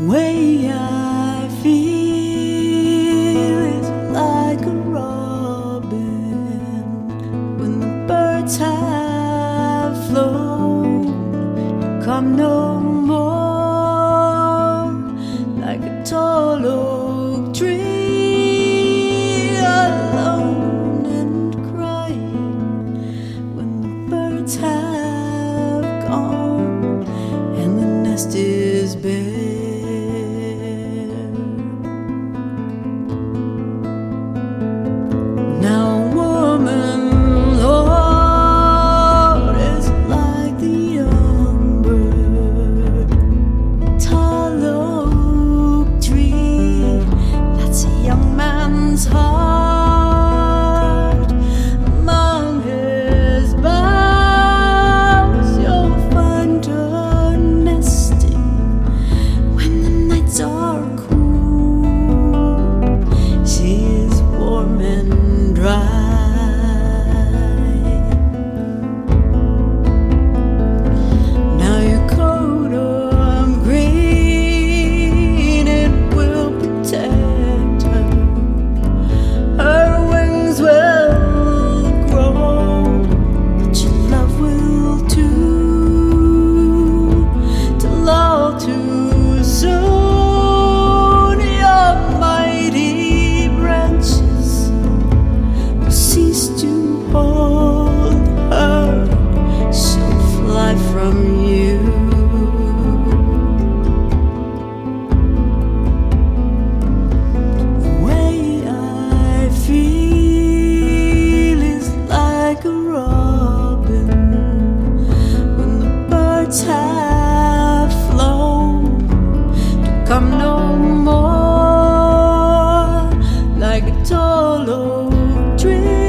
way I feel is like a robin when the birds have flown, come no more, like a tall oak tree, alone and crying when the birds have gone and the nest is bare. Now a woman, Lord, is like the young bird, tall oak tree, that's a young man's heart. Among his boughs you'll find her nesting when the nights are cool. She is warm and dry. Now your coat of green, it will protect her. Her wings will grow, but your love will too. Till all too soon your mighty branches will cease to hold her. She'll fly from you. The way I feel is like a robin when the birds have flown, to come no more, like a tall oak tree.